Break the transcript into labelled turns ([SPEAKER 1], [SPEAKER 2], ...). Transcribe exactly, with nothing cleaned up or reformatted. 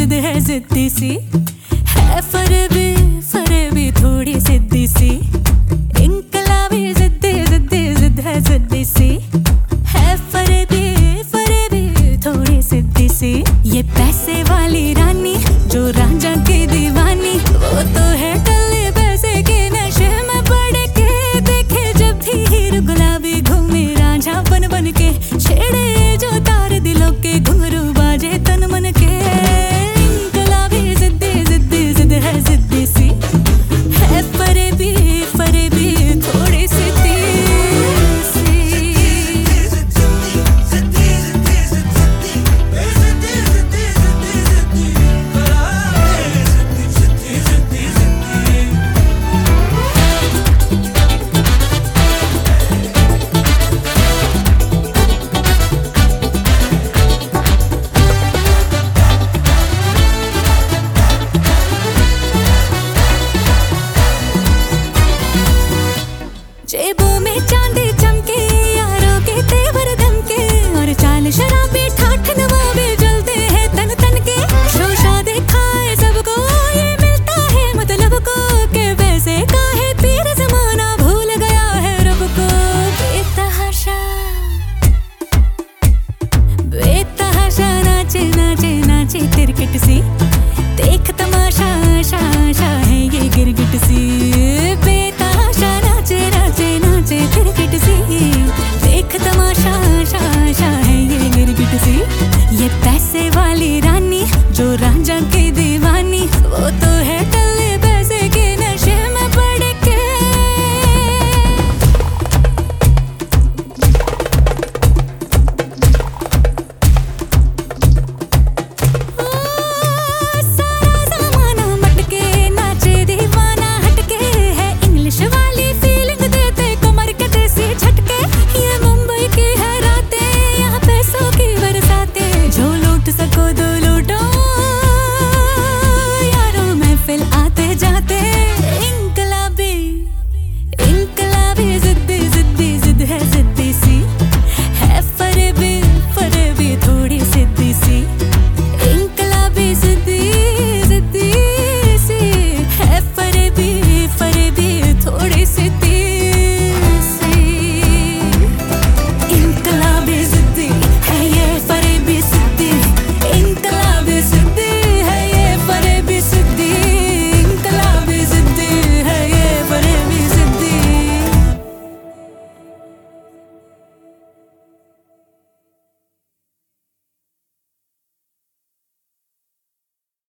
[SPEAKER 1] जिद है जिद्दी सी है, फरेबी फरेबी थोड़ी सिद्दी सी, इनकलाबी जिद्दी जिद्दी जिद है जिद्दी सी है, फरेबी फरेबी थोड़ी सिद्दी सी। ये पैसे वाली रानी जो रांझा की दीवानी, वो तो है टल्ले पैसे के नशे में पड़ के, देखे जब भी हीर गुलाबी घूमे रांझा बन बन के, छेड़े जो तार दिलों के घुंघरू बाजे तन मन के, गुलाबी जिद्दी जिद्दी जिद है जिद्दी सी है, फरेबी फरेबी थोड़ी सिद्दी सी। जेबों में चांदी चमके, यारों के तेवर धमके, और चाल शराबी ठाठ नवाबे जलते हैं तन तन के, शोशा दिखाए सबको ये मिलता है मतलब को, के वैसे काहे तीर जमाना भूल गया है रब को। बेतहाशा बेतहाशा नाचे नाचे नाचे तिरकट सी